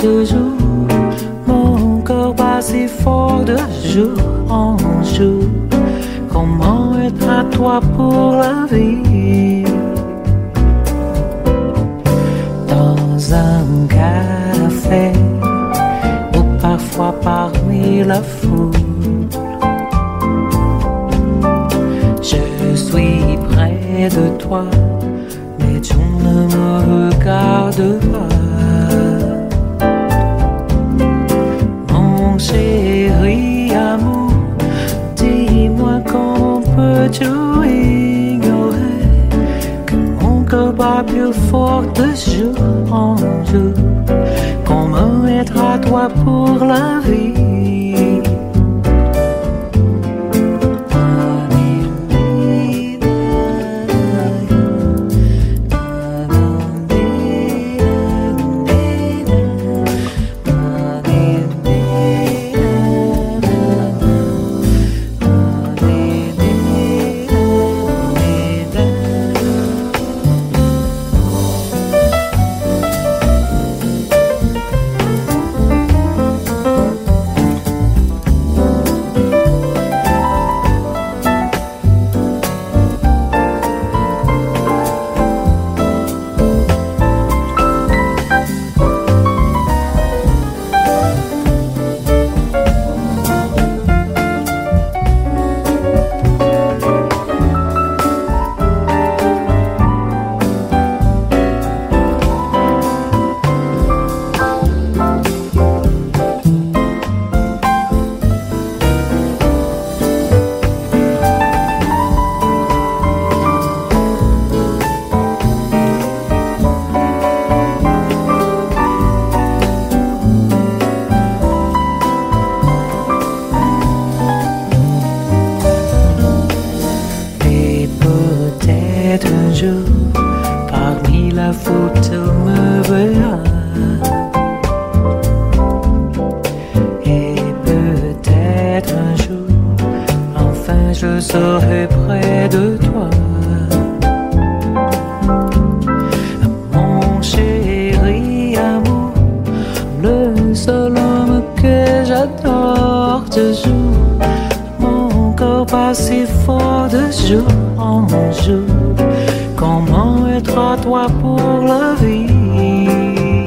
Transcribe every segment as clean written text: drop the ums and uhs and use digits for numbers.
toujours. Mon corps bat si fort de jour en jour. Comment être à toi pour la vie? Dans un café ou parfois parmi la foule, je suis près de toi, mais tu ne me regardes pas. Mon chéri amour, dis-moi comment peux-tu ignorer que mon cœur bat plus fort de jour en jour. Comment être à toi pour la vie? Parmi la foule tu me verras, et peut-être un jour enfin je serai près de toi. Mon chéri amour, le seul homme que j'adore toujours. Mon corps bat si fort de jour en jour. Comment être à toi pour la vie?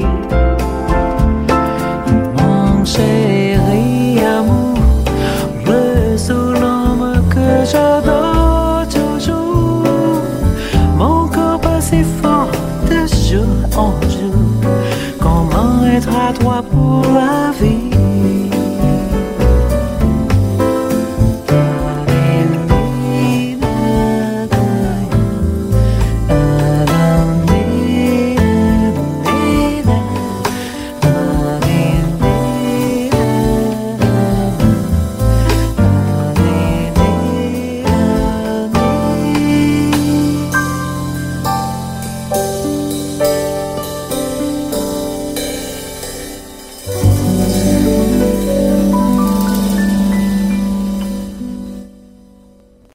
Mon chéri amour, le seul homme que j'adore toujours. Mon corps bat si fort de jour en jour. Comment être à toi pour la vie?